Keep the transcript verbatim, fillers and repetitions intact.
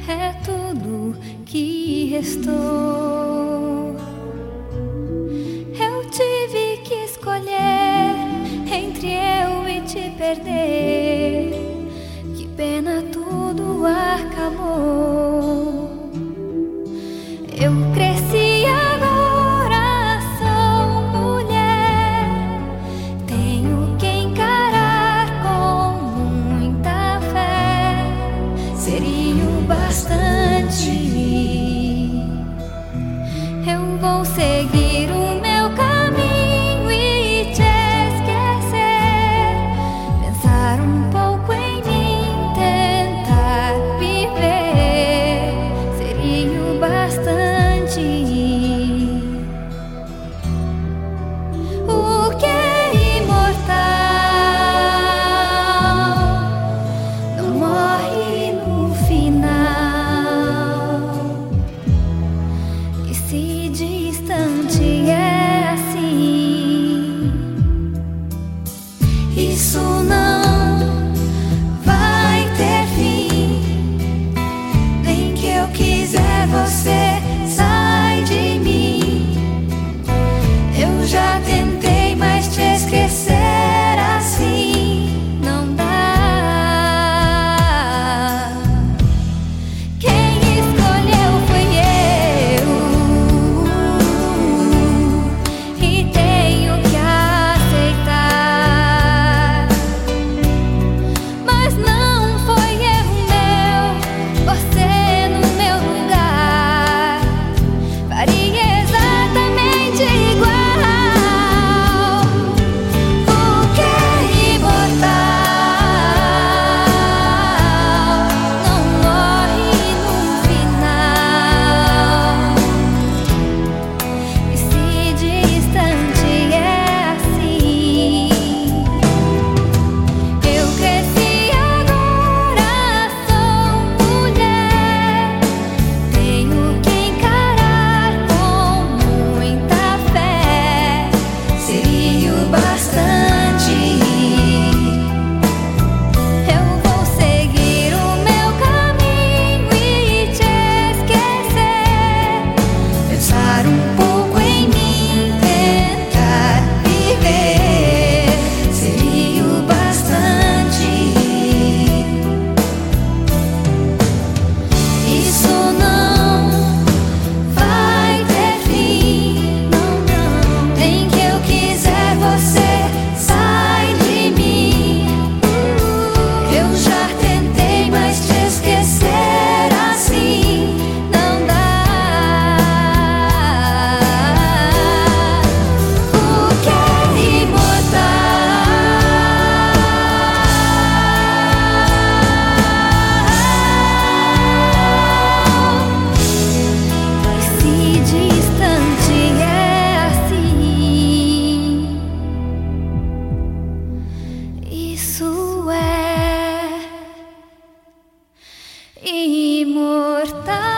é tudo que restou. Eu tive que escolher entre eu e te perder. Que pena, tudo acabou. Eu cresci, agora sou mulher. Tenho que encarar com muita fé. Seria o bastante. Eu vou seguir o meu caminho e te esquecer. Pensar um pouco em mim, tentar viver. Seria o bastante. O que é imortal não morre no final. E se distante é assim, isso não vai ter fim. Nem que eu quiser, você sai de mim. Eu já tentei, mas te esquecer assim não dá. Quem escolheu fui eu, e tenho que aceitar. Mas não foi erro meu, você no meu lugar faria exatamente igual. O que é imortal não morre no final. E se distante é assim, eu cresci, agora sou mulher. Tenho que encarar com muita fé. Seria o bastante. Eu vou seguir o meu caminho e te esquecer. Pensar um pouco em mim, tentar viver. Seria o bastante. Isso não vai ter fim, não, não. Nem que eu quiser, você sai de mim. Eu já tentei, mas te esquecer assim não dá. O que é imortal. E se distante é assim, isso é imortal.